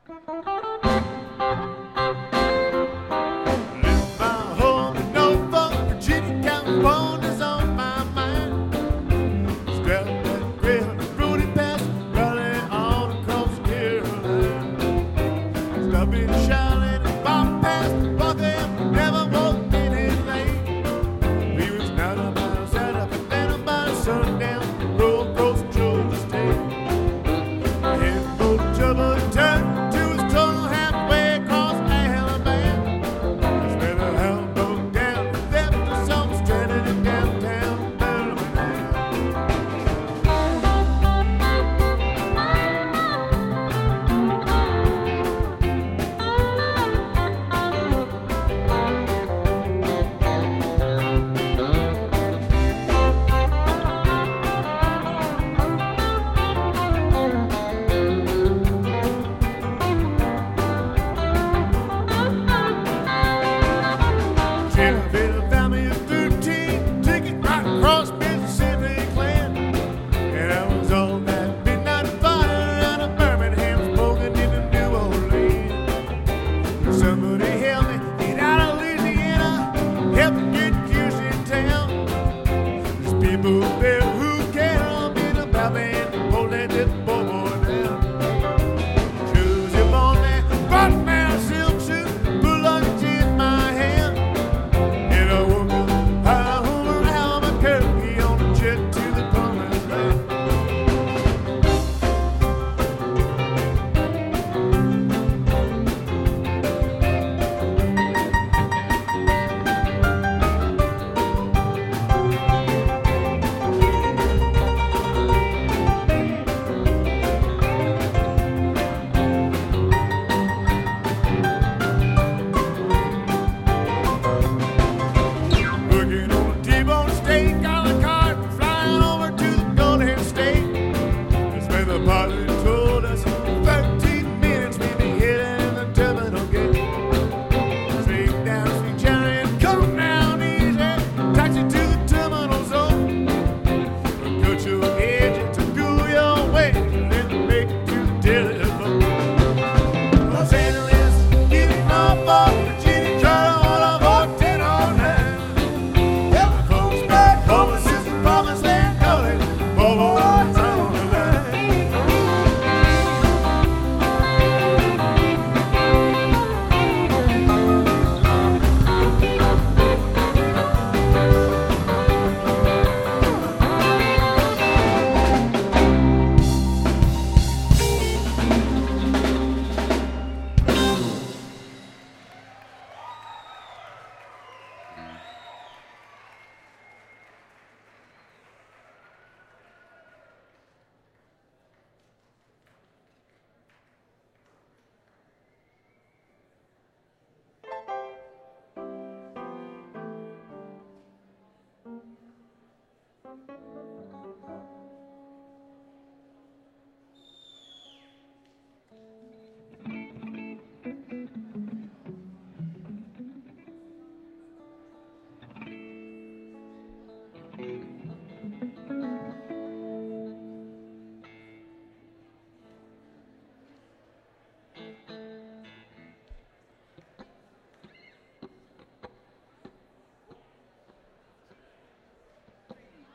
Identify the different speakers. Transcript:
Speaker 1: Left my home in Norfolk, Virginia, California's on my mind. Strapped that Greyhound fruity pass, running all across Carolina. Stopping Charlotte and Bomb Pass, walking, never walked in his lane. We was 90 miles out of Atlanta by sundown, road across Georgia State. Heading for trouble, turned to his tunnel halfway across Alabama. That's where the hound broke down and left us all stranded in downtown Birmingham. Shelbyville family of 13, ticket right across Mississippi clan. And I was on that midnight fire out of Birmingham, smoking into New Orleans. Somebody help me get out of Louisiana, help me get Houston town. There's people there who care a bit about me, and won't let this boy down. Cause you're born there, brought me a silk suit, put luggage in my hand. And I woke up high over Albuquerque on a jet to the promised land. Working on a T-bone steak, a la carte, flying over to the Golden State. That's where the pilot told us in 13 minutes we'd be hitting the terminal gate. Straight down Sweet Chariot, come down easy, taxi to the terminal zone. Cut your engine to cool your way, and then make it to the telephone. Los Angeles, getting off of Virginia, trying to hold up for 10 all night. Help the folks back home, this is the promised land, calling for what's on the line.